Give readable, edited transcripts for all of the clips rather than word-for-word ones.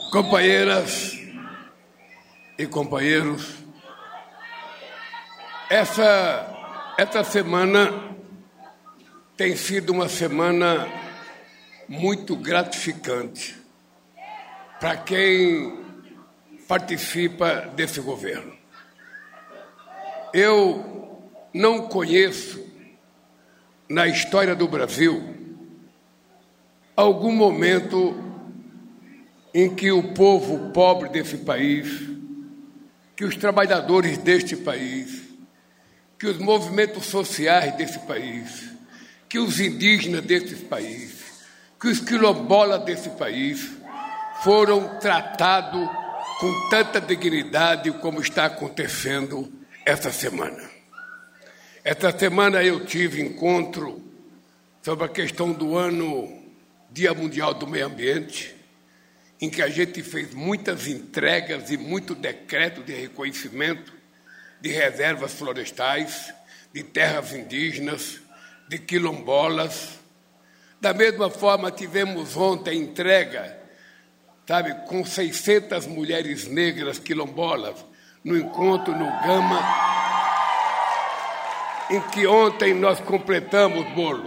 Companheiras e companheiros, essa semana tem sido uma semana muito gratificante para quem participa desse governo. Eu não conheço na história do Brasil algum momento em que o povo pobre desse país, que os trabalhadores deste país, que os movimentos sociais desse país, que os indígenas desse país, que os quilombolas desse país foram tratados com tanta dignidade como está acontecendo essa semana. Essa semana eu tive encontro sobre a questão do Dia Mundial do Meio Ambiente, em que a gente fez muitas entregas e muito decreto de reconhecimento de reservas florestais, de terras indígenas, de quilombolas. Da mesma forma, tivemos ontem a entrega, com 600 mulheres negras quilombolas, no encontro no Gama, em que ontem nós completamos,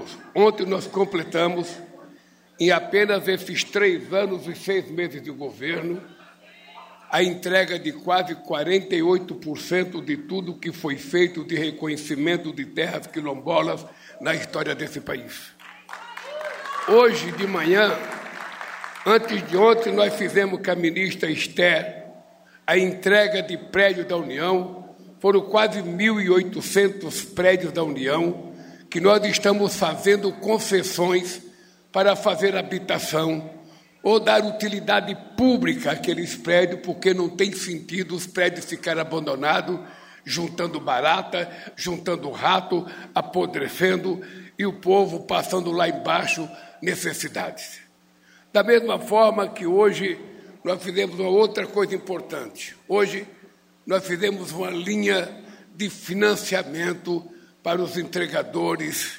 em apenas esses 3 anos e 6 meses de governo, a entrega de quase 48% de tudo que foi feito de reconhecimento de terras quilombolas na história desse país. Hoje de manhã, antes de ontem, nós fizemos com a ministra Esther a entrega de prédios da União. Foram quase 1.800 prédios da União que nós estamos fazendo concessões para fazer habitação ou dar utilidade pública àqueles prédios, porque não tem sentido os prédios ficarem abandonados, juntando barata, juntando rato, apodrecendo, e o povo passando lá embaixo necessidades. Da mesma forma que hoje nós fizemos uma outra coisa importante. Hoje nós fizemos uma linha de financiamento para os entregadores,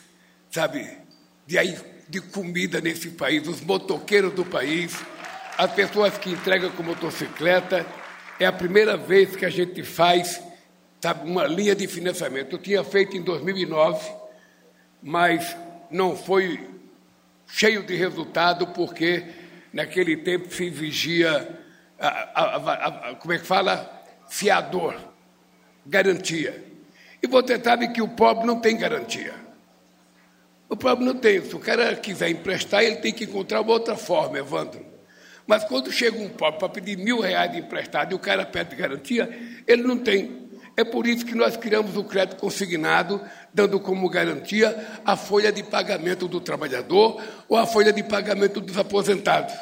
de comida nesse país, os motoqueiros do país, as pessoas que entregam com motocicleta. É a primeira vez que a gente faz, uma linha de financiamento. Eu tinha feito em 2009, mas não foi cheio de resultado, porque naquele tempo se exigia, fiador, garantia. E você sabe que o pobre não tem garantia. O pobre não tem. Se o cara quiser emprestar, ele tem que encontrar uma outra forma, Evandro. Mas quando chega um pobre para pedir R$1.000 de emprestado e o cara pede garantia, ele não tem. É por isso que nós criamos o crédito consignado, dando como garantia a folha de pagamento do trabalhador ou a folha de pagamento dos aposentados.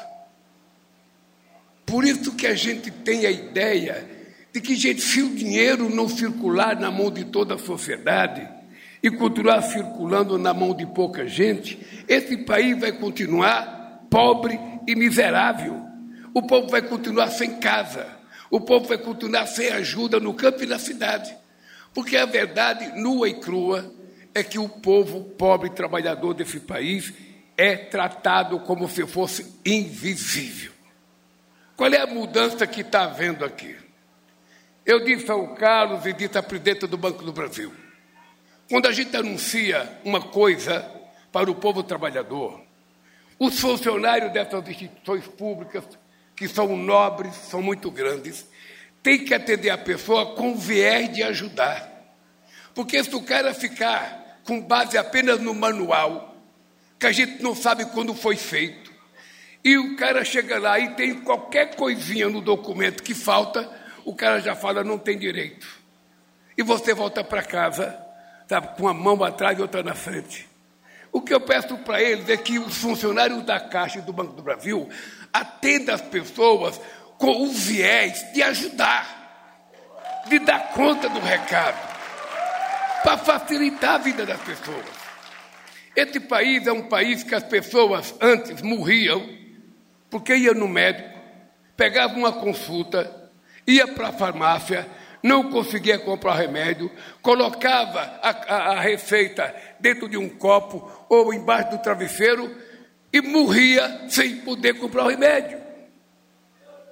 Por isso que a gente tem a ideia de que, se o dinheiro não circular na mão de toda a sociedade e continuar circulando na mão de pouca gente, esse país vai continuar pobre e miserável. O povo vai continuar sem casa. O povo vai continuar sem ajuda no campo e na cidade. Porque a verdade nua e crua é que o povo pobre e trabalhador desse país é tratado como se fosse invisível. Qual é a mudança que está havendo aqui? Eu disse ao Carlos e disse à presidenta do Banco do Brasil: quando a gente anuncia uma coisa para o povo trabalhador, os funcionários dessas instituições públicas, que são nobres, são muito grandes, têm que atender a pessoa com viés de ajudar. Porque se o cara ficar com base apenas no manual, que a gente não sabe quando foi feito, e o cara chega lá e tem qualquer coisinha no documento que falta, o cara já fala, não tem direito. E você volta para casa, com uma mão atrás e outra na frente. O que eu peço para eles é que os funcionários da Caixa e do Banco do Brasil atendam as pessoas com o viés de ajudar, de dar conta do recado, para facilitar a vida das pessoas. Esse país é um país que as pessoas antes morriam porque ia no médico, pegava uma consulta, ia para a farmácia, não conseguia comprar remédio, colocava a receita dentro de um copo ou embaixo do travesseiro e morria sem poder comprar o remédio.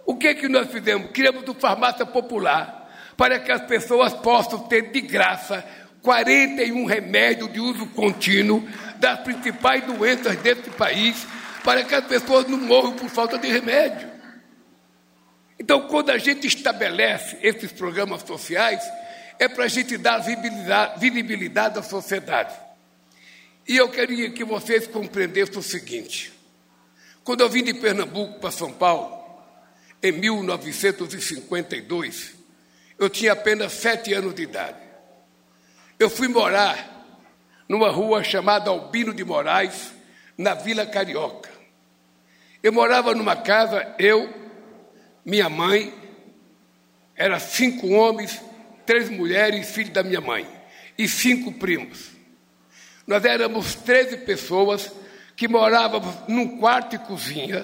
O que nós fizemos? Criamos uma farmácia popular para que as pessoas possam ter de graça 41 remédios de uso contínuo das principais doenças desse país, para que as pessoas não morram por falta de remédio. Então, quando a gente estabelece esses programas sociais, é para a gente dar visibilidade à sociedade. E eu queria que vocês compreendessem o seguinte: quando eu vim de Pernambuco para São Paulo, em 1952, eu tinha apenas 7 anos de idade. Eu fui morar numa rua chamada Albino de Moraes, na Vila Carioca. Eu morava numa casa, eu, minha mãe, eram 5 homens, 3 mulheres, filhos da minha mãe, e 5 primos. Nós éramos 13 pessoas que morávamos num quarto e cozinha,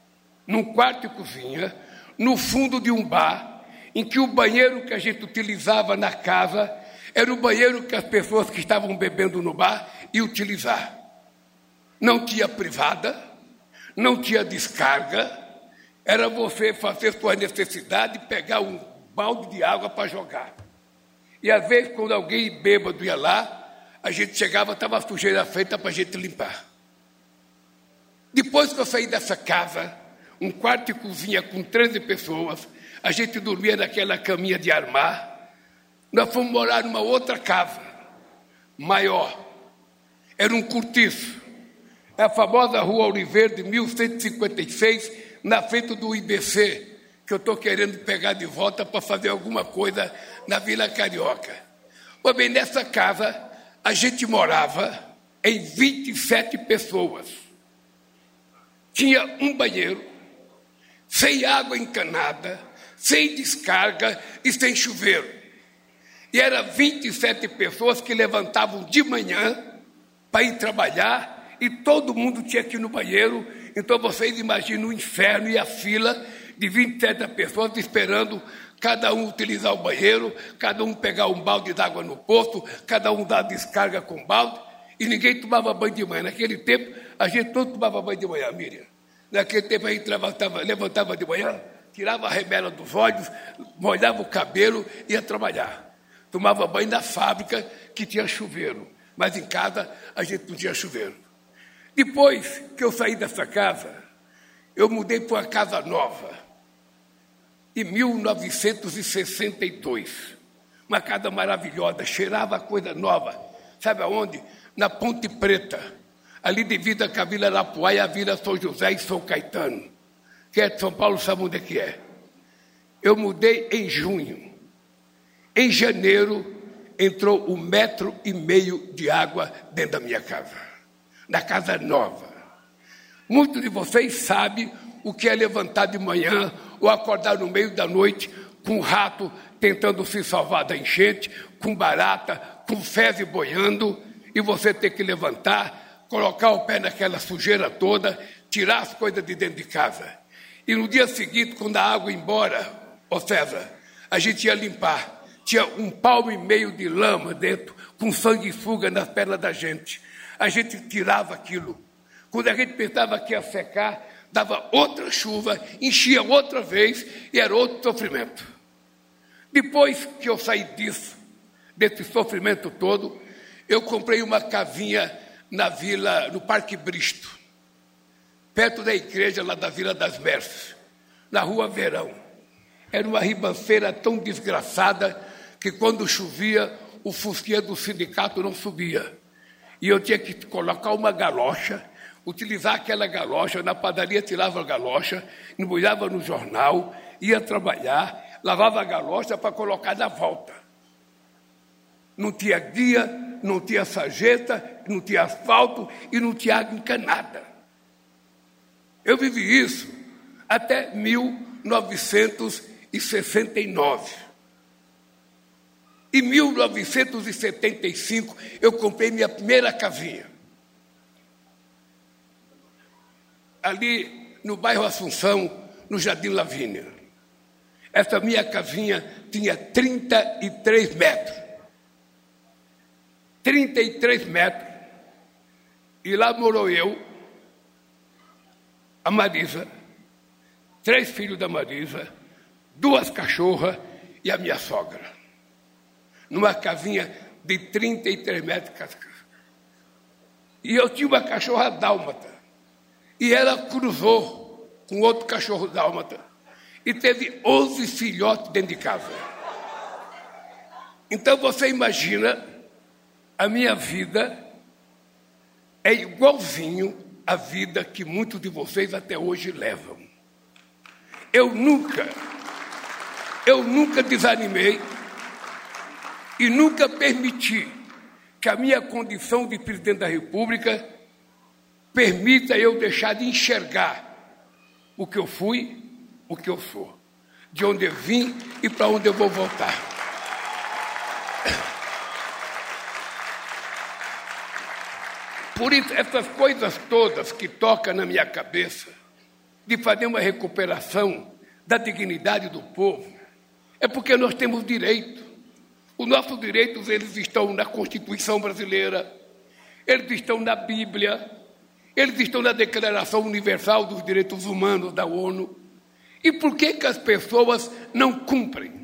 no fundo de um bar, em que o banheiro que a gente utilizava na casa era o banheiro que as pessoas que estavam bebendo no bar iam utilizar. Não tinha privada, não tinha descarga, era você fazer sua necessidade e pegar um balde de água para jogar. E às vezes, quando alguém bêbado ia lá, a gente chegava, estava a sujeira feita para a gente limpar. Depois que eu saí dessa casa, um quarto e cozinha com 13 pessoas, a gente dormia naquela caminha de armar. Nós fomos morar numa outra casa, maior. Era um cortiço. É a famosa Rua Oliveira, de 1156, na frente do IBC, que eu estou querendo pegar de volta para fazer alguma coisa na Vila Carioca. Pois bem, nessa casa, a gente morava em 27 pessoas. Tinha um banheiro, sem água encanada, sem descarga e sem chuveiro. E eram 27 pessoas que levantavam de manhã para ir trabalhar e todo mundo tinha que ir no banheiro. Então vocês imaginam o inferno e a fila de 27 pessoas esperando cada um utilizar o banheiro, cada um pegar um balde d'água no poço, cada um dar descarga com balde, e ninguém tomava banho de manhã. Naquele tempo, a gente todo tomava banho de manhã, Miriam. Naquele tempo a gente levantava de manhã, tirava a remela dos olhos, molhava o cabelo e ia trabalhar. Tomava banho na fábrica, que tinha chuveiro, mas em casa a gente não tinha chuveiro. Depois que eu saí dessa casa, eu mudei para uma casa nova, em 1962. Uma casa maravilhosa, cheirava coisa nova. Sabe aonde? Na Ponte Preta, ali divisa com a Vila Arapuá e a Vila São José e São Caetano. Quem é de São Paulo sabe onde é que é. Eu mudei em junho. Em janeiro, entrou 1,5 metro de água dentro da minha casa, na casa nova. Muitos de vocês sabem o que é levantar de manhã ou acordar no meio da noite com um rato tentando se salvar da enchente, com barata, com fezes boiando, e você ter que levantar, colocar o pé naquela sujeira toda, tirar as coisas de dentro de casa. E no dia seguinte, quando a água ia embora, César, a gente ia limpar. Tinha 1,5 palmo de lama dentro, com sanguessuga nas pernas da gente. A gente tirava aquilo. Quando a gente pensava que ia secar, dava outra chuva, enchia outra vez e era outro sofrimento. Depois que eu saí disso, desse sofrimento todo, eu comprei uma casinha na vila, no Parque Bristo, perto da igreja lá da Vila das Merces, na Rua Verão. Era uma ribanceira tão desgraçada que quando chovia, o fusquinha do sindicato não subia. E eu tinha que colocar uma galocha, utilizar aquela galocha, na padaria tirava a galocha, embrulhava no jornal, ia trabalhar, lavava a galocha para colocar na volta. Não tinha guia, não tinha sarjeta, não tinha asfalto e não tinha água encanada. Eu vivi isso até 1969. Em 1975, eu comprei minha primeira casinha. Ali no bairro Assunção, no Jardim Lavínia. Essa minha casinha tinha 33 metros. 33 metros. E lá morou eu, a Marisa, 3 filhos da Marisa, 2 cachorras e a minha sogra. Numa casinha de 33 metros. E eu tinha uma cachorra dálmata. E ela cruzou com outro cachorro dálmata. E teve 11 filhotes dentro de casa. Então você imagina, a minha vida é igualzinho à vida que muitos de vocês até hoje levam. Eu nunca desanimei e nunca permiti que a minha condição de presidente da República permita eu deixar de enxergar o que eu fui, o que eu sou, de onde eu vim e para onde eu vou voltar. Por isso, essas coisas todas que tocam na minha cabeça, de fazer uma recuperação da dignidade do povo, é porque nós temos direito. Os nossos direitos, eles estão na Constituição brasileira, eles estão na Bíblia, eles estão na Declaração Universal dos Direitos Humanos da ONU. E por que as pessoas não cumprem?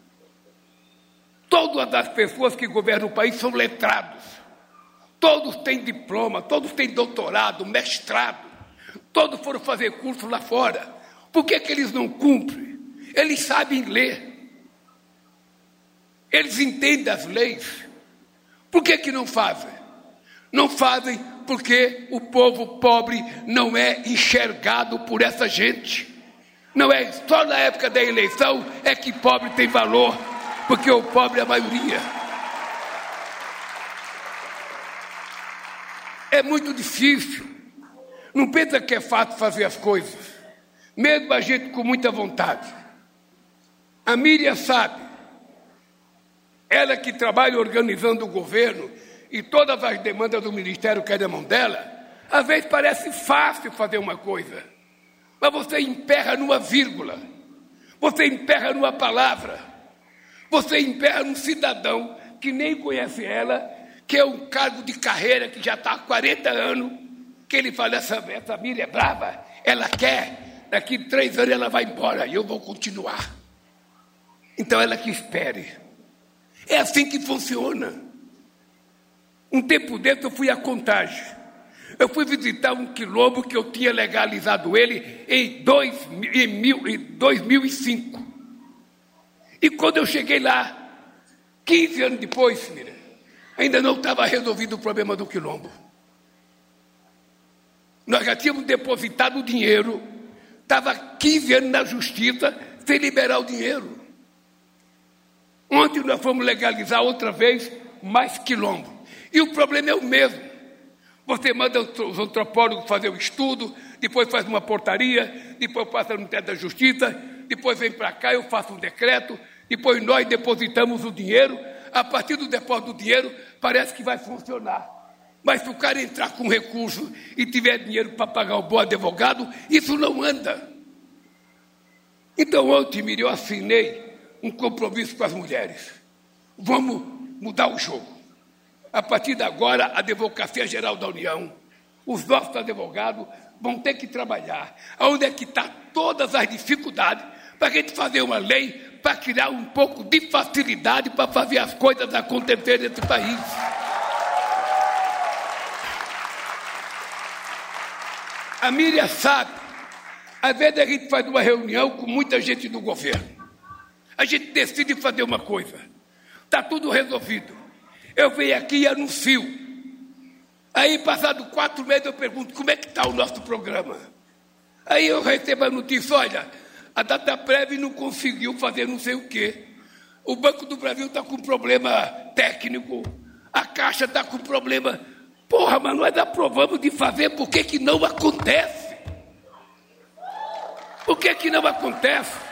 Todas as pessoas que governam o país são letrados. Todos têm diploma, todos têm doutorado, mestrado. Todos foram fazer curso lá fora. Por que eles não cumprem? Eles sabem ler. Eles entendem as leis. Por que não fazem? Não fazem porque o povo pobre não é enxergado por essa gente. Não é só na época da eleição é que pobre tem valor, porque o pobre é a maioria. É muito difícil. Não pensa que é fácil fazer as coisas. Mesmo a gente com muita vontade. A Miriam sabe. Ela que trabalha organizando o governo e todas as demandas do ministério caem na mão dela, às vezes parece fácil fazer uma coisa. Mas você emperra numa vírgula. Você emperra numa palavra. Você emperra num cidadão que nem conhece ela, que é um cargo de carreira que já está há 40 anos, que ele fala, essa Miriam é brava, ela quer, daqui 3 anos ela vai embora e eu vou continuar. Então ela que espere. É assim que funciona. Um tempo desse eu fui a Contagem. Eu fui visitar um quilombo que eu tinha legalizado ele em 2005. E quando eu cheguei lá, 15 anos depois, Miriam, ainda não estava resolvido o problema do quilombo. Nós já tínhamos depositado o dinheiro, estava 15 anos na justiça sem liberar o dinheiro. Ontem nós fomos legalizar outra vez mais quilombo. E o problema é o mesmo. Você manda os antropólogos fazer o estudo, depois faz uma portaria, depois passa no Ministério da Justiça, depois vem para cá, eu faço um decreto, depois nós depositamos o dinheiro. A partir do depósito do dinheiro, parece que vai funcionar. Mas se o cara entrar com recurso e tiver dinheiro para pagar o bom advogado, isso não anda. Então ontem, Miriam, eu assinei um compromisso com as mulheres. Vamos mudar o jogo. A partir de agora, a Advocacia Geral da União, os nossos advogados vão ter que trabalhar. Onde é que estão todas as dificuldades para a gente fazer uma lei para criar um pouco de facilidade para fazer as coisas acontecerem nesse país. A Miriam sabe, às vezes a gente faz uma reunião com muita gente do governo. A gente decide fazer uma coisa. Está tudo resolvido. Eu venho aqui e anuncio. Aí, passado 4 meses, eu pergunto, como é que está o nosso programa? Aí eu recebo a notícia, olha, a Dataprev não conseguiu fazer não sei o quê. O Banco do Brasil está com problema técnico. A Caixa está com problema. Porra, mas nós aprovamos de fazer, por que não acontece? Por que não acontece?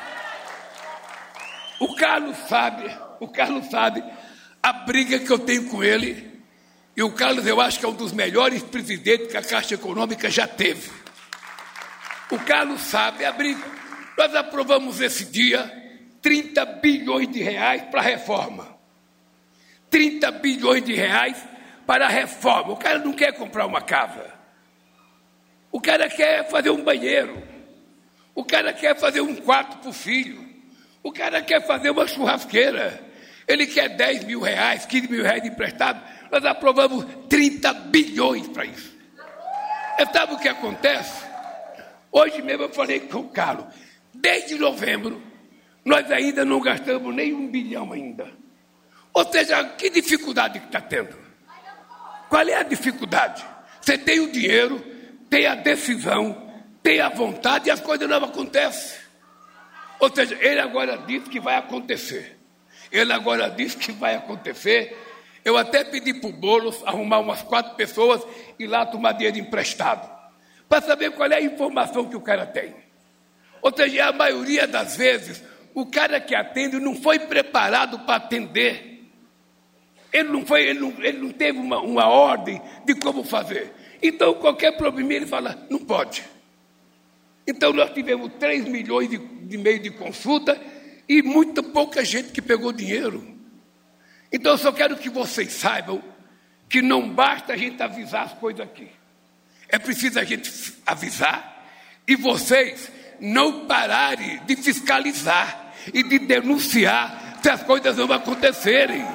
O Carlos sabe a briga que eu tenho com ele. E o Carlos, eu acho que é um dos melhores presidentes que a Caixa Econômica já teve. O Carlos sabe a briga. Nós aprovamos esse dia 30 bilhões de reais para a reforma. 30 bilhões de reais para a reforma. O cara não quer comprar uma casa. O cara quer fazer um banheiro. O cara quer fazer um quarto para o filho. O cara quer fazer uma churrasqueira. Ele quer 10 mil reais, 15 mil reais emprestado. Nós aprovamos 30 bilhões para isso. E sabe o que acontece? Hoje mesmo eu falei com o Carlos. Desde novembro, nós ainda não gastamos nem 1 bilhão ainda. Ou seja, que dificuldade que está tendo? Qual é a dificuldade? Você tem o dinheiro, tem a decisão, tem a vontade e as coisas não acontecem. Ou seja, ele agora disse que vai acontecer. Ele agora disse que vai acontecer. Eu até pedi para o Boulos arrumar umas 4 pessoas e lá tomar dinheiro emprestado, para saber qual é a informação que o cara tem. Ou seja, a maioria das vezes, o cara que atende não foi preparado para atender. Ele não teve uma ordem de como fazer. Então, qualquer problema, ele fala, não pode. Então, nós tivemos 3 milhões e meio de consulta e muita pouca gente que pegou dinheiro. Então, eu só quero que vocês saibam que não basta a gente avisar as coisas aqui. É preciso a gente avisar e vocês não pararem de fiscalizar e de denunciar se as coisas não acontecerem.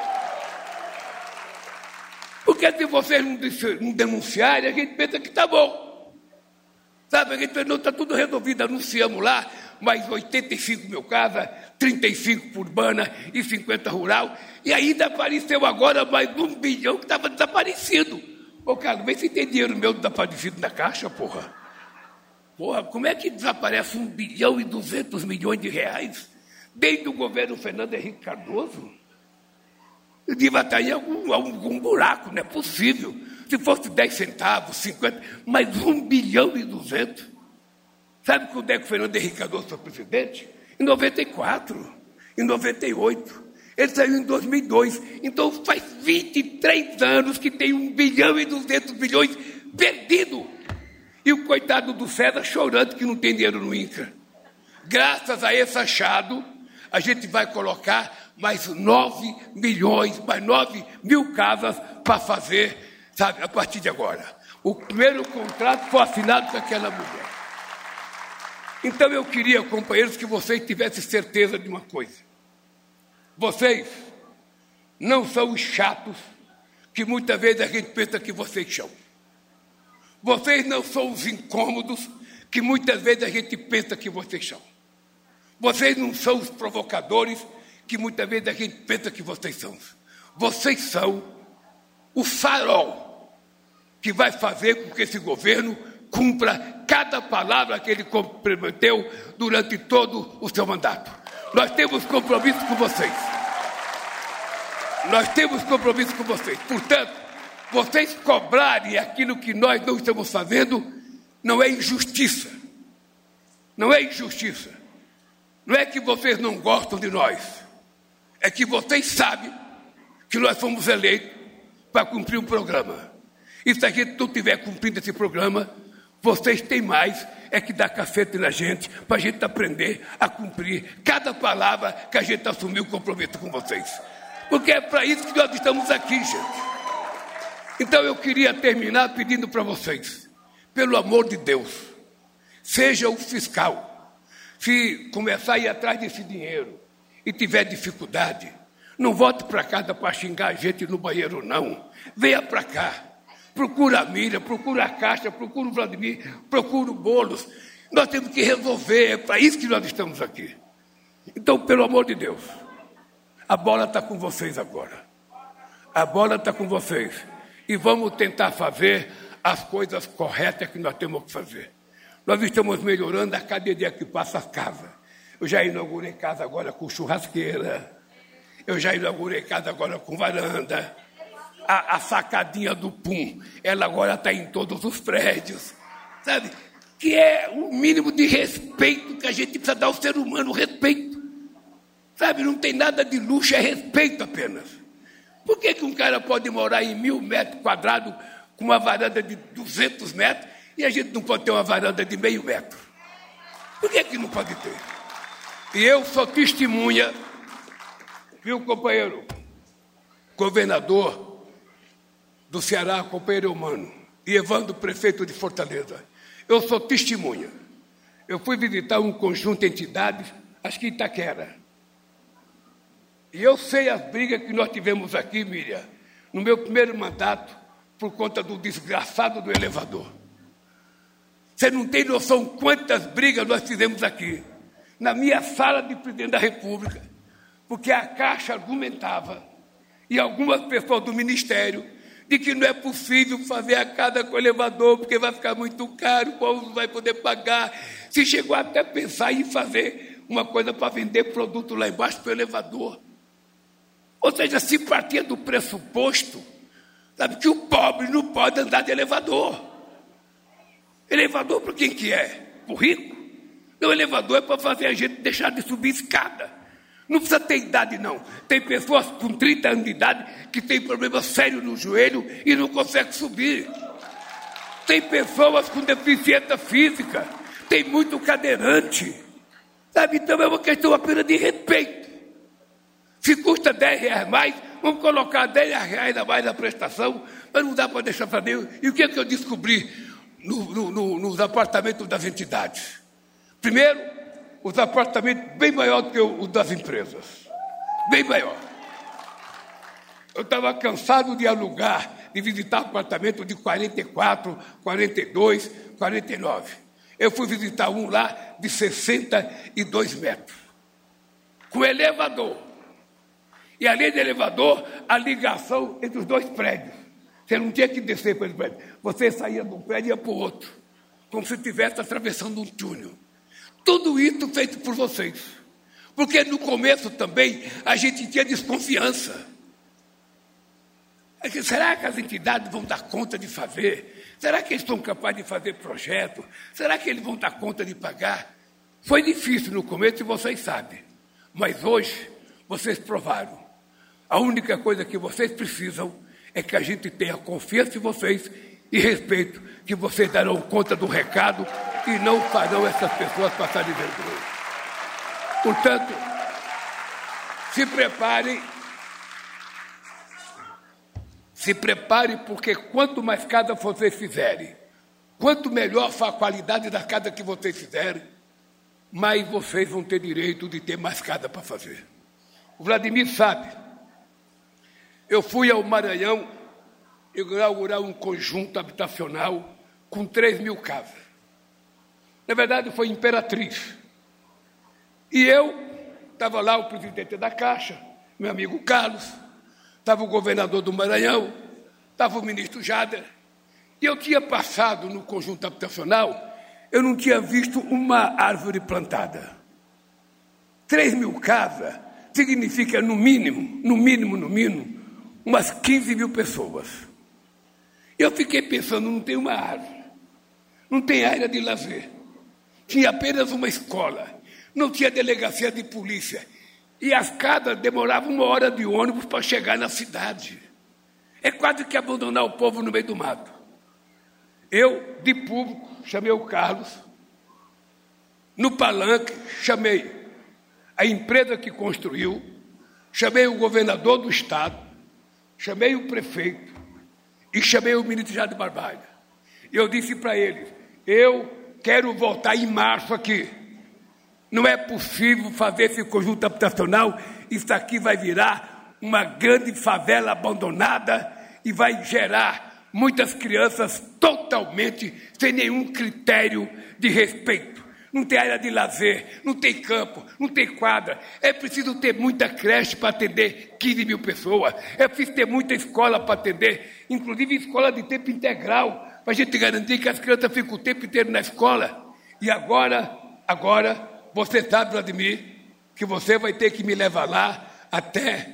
Porque se vocês não denunciarem, a gente pensa que está bom. Sabe, a gente pensa, não, está tudo resolvido, anunciamos lá, mais 85 mil casas, 35 por urbana e 50 rural, e ainda apareceu agora mais 1 bilhão que estava desaparecido. Ô, Carlos, vê se tem dinheiro meu desaparecido na caixa, porra. Porra, como é que desaparece 1 bilhão e 200 milhões de reais desde o governo Fernando Henrique Cardoso? Eu devia estar em algum buraco, não é possível. Se fosse 10 centavos, 50, mas 1 bilhão e 200. Sabe quando é que o Fernando Henrique Cardoso foi presidente? Em 94, em 98. Ele saiu em 2002. Então faz 23 anos que tem 1 bilhão e 200 milhões perdido. E o coitado do César chorando que não tem dinheiro no INCRA. Graças a esse achado, a gente vai colocar mais 9 milhões, mais 9 mil casas para fazer, sabe, a partir de agora. O primeiro contrato foi assinado com aquela mulher. Então eu queria, companheiros, que vocês tivessem certeza de uma coisa. Vocês não são os chatos que muitas vezes a gente pensa que vocês são. Vocês não são os incômodos que muitas vezes a gente pensa que vocês são. Vocês não são os provocadores que muitas vezes a gente pensa que vocês são. Vocês são o farol que vai fazer com que esse governo cumpra cada palavra que ele comprometeu durante todo o seu mandato. Nós temos compromisso com vocês. Nós temos compromisso com vocês. Portanto, vocês cobrarem aquilo que nós não estamos fazendo não é injustiça. Não é injustiça. Não é que vocês não gostam de nós. É que vocês sabem que nós fomos eleitos para cumprir um programa. E se a gente não estiver cumprindo esse programa, vocês têm mais é que dar cacete na gente, para a gente aprender a cumprir cada palavra que a gente assumiu o compromisso com vocês. Porque é para isso que nós estamos aqui, gente. Então eu queria terminar pedindo para vocês, pelo amor de Deus, seja o fiscal. Se começar a ir atrás desse dinheiro e tiver dificuldade, não volte para casa para xingar a gente no banheiro, não. Venha para cá. Procura a Miriam, procura a Caixa, procura o Vladimir, procura o Boulos. Nós temos que resolver, é para isso que nós estamos aqui. Então, pelo amor de Deus, a bola está com vocês agora. A bola está com vocês. E vamos tentar fazer as coisas corretas que nós temos que fazer. Nós estamos melhorando a cada dia que passa a casa. Eu já inaugurei casa agora com churrasqueira. Eu já inaugurei casa agora com varanda. A sacadinha do Pum, ela agora está em todos os prédios. Sabe? Que é o mínimo de respeito que a gente precisa dar ao ser humano, respeito. Sabe? Não tem nada de luxo, é respeito apenas. Por que um cara pode morar em 1.000 metros quadrados com uma varanda de 200 metros e a gente não pode ter uma varanda de meio metro? Por que não pode ter? E eu sou testemunha, viu, companheiro? Governador do Ceará, companheiro Humano, e Evandro, prefeito de Fortaleza. Eu sou testemunha. eu fui visitar um conjunto de entidades, acho que em Itaquera. E eu sei as brigas que nós tivemos aqui, Miriam, no meu primeiro mandato, por conta do desgraçado do elevador. Você não tem noção quantas brigas nós fizemos aqui, na minha sala de presidente da República, porque a Caixa argumentava, e algumas pessoas do Ministério, de que não é possível fazer a casa com elevador, porque vai ficar muito caro, o povo não vai poder pagar. Se chegou até a pensar em fazer uma coisa para vender produto lá embaixo do elevador. Ou seja, se partia do pressuposto, sabe, que o pobre não pode andar de elevador. Elevador para quem que é? Para o rico? Não, elevador é para fazer a gente deixar de subir escada. Não precisa ter idade, não. Tem pessoas com 30 anos de idade que têm problema sério no joelho e não conseguem subir. Tem pessoas com deficiência física. Tem muito cadeirante. Sabe? Então é uma questão apenas de respeito. Se custa R$10 mais, vamos colocar R$10 a mais na prestação, mas não dá para deixar fazer. E o que é que eu descobri nos apartamentos das entidades? Primeiro, os apartamentos bem maior do que os das empresas. Bem maior. Eu estava cansado de alugar, de visitar apartamento de 44, 42, 49. Eu fui visitar um lá de 62 metros. Com elevador. E além do elevador, a ligação entre os dois prédios. Você não tinha que descer para esse prédio. Você saía de um prédio e ia para o outro. Como se estivesse atravessando um túnel. Tudo isso feito por vocês. Porque no começo também a gente tinha desconfiança. Será que as entidades vão dar conta de fazer? Será que eles estão capazes de fazer projeto? Será que eles vão dar conta de pagar? Foi difícil no começo e vocês sabem. Mas hoje vocês provaram. A única coisa que vocês precisam é que a gente tenha confiança em vocês e respeito, que vocês darão conta do recado e não farão essas pessoas passarem vergonha. Portanto, se preparem, porque quanto mais casa vocês fizerem, quanto melhor for a qualidade da casa que vocês fizerem, mais vocês vão ter direito de ter mais casa para fazer. O Vladimir sabe, eu fui ao Maranhão inaugurar um conjunto habitacional com 3.000 casas. Na verdade, foi Imperatriz. E eu estava lá, o presidente da Caixa, meu amigo Carlos, estava o governador do Maranhão, estava o ministro Jader, e eu tinha passado no conjunto habitacional, eu não tinha visto uma árvore plantada. 3.000 casas significa, no mínimo, umas 15.000 pessoas. Eu fiquei pensando, não tem uma árvore, não tem área de lazer, tinha apenas uma escola, não tinha delegacia de polícia, e as casas demoravam 1 hora de ônibus para chegar na cidade. É quase que abandonar o povo no meio do mato. Eu, de público, chamei o Carlos, no palanque, chamei a empresa que construiu, chamei o governador do estado, chamei o prefeito e chamei o ministro Jader Barbalho. Eu disse para eles, eu quero voltar em março aqui. Não é possível fazer esse conjunto habitacional, isso aqui vai virar uma grande favela abandonada e vai gerar muitas crianças totalmente sem nenhum critério de respeito. Não tem área de lazer, não tem campo, não tem quadra. É preciso ter muita creche para atender 15.000 pessoas. É preciso ter muita escola para atender, inclusive escola de tempo integral, para a gente garantir que as crianças ficam o tempo inteiro na escola. E agora, você sabe, Vladimir, que você vai ter que me levar lá até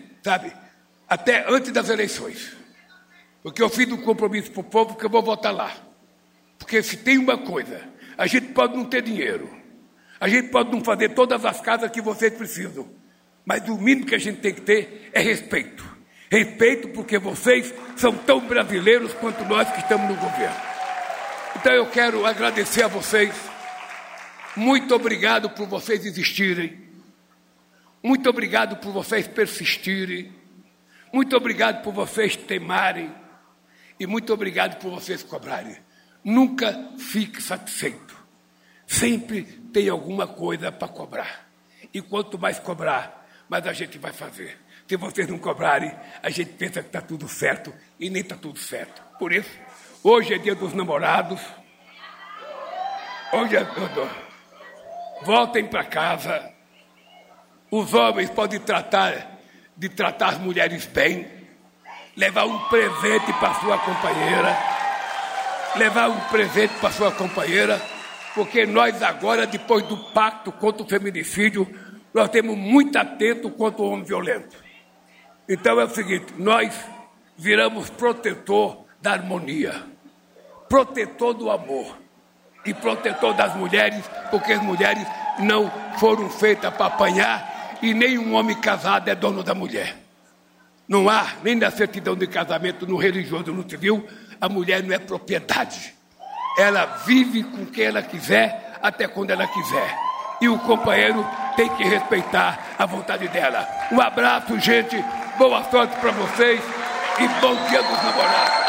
antes das eleições. Porque eu fiz um compromisso para o povo que eu vou votar lá. Porque se tem uma coisa, a gente pode não ter dinheiro, a gente pode não fazer todas as casas que vocês precisam, mas o mínimo que a gente tem que ter é respeito. Respeito porque vocês são tão brasileiros quanto nós que estamos no governo. Então eu quero agradecer a vocês. Muito obrigado por vocês existirem. Muito obrigado por vocês persistirem. Muito obrigado por vocês temarem. E muito obrigado por vocês cobrarem. Nunca fique satisfeito. sempre tem alguma coisa para cobrar. E quanto mais cobrar, mais a gente vai fazer. Se vocês não cobrarem, a gente pensa que está tudo certo e nem está tudo certo. Por isso, hoje é dia dos namorados. Hoje é... Voltem para casa. Os homens podem tratar as mulheres bem. Levar um presente para sua companheira. Porque nós agora, depois do pacto contra o feminicídio, nós temos muito atento contra o homem violento. Então é o seguinte, nós viramos protetor da harmonia, protetor do amor e protetor das mulheres, porque as mulheres não foram feitas para apanhar e nenhum homem casado é dono da mulher. Não há, nem na certidão de casamento, no religioso, no civil, a mulher não é propriedade. Ela vive com quem ela quiser, até quando ela quiser. E o companheiro tem que respeitar a vontade dela. Um abraço, gente. Boa sorte para vocês e bom dia dos namorados.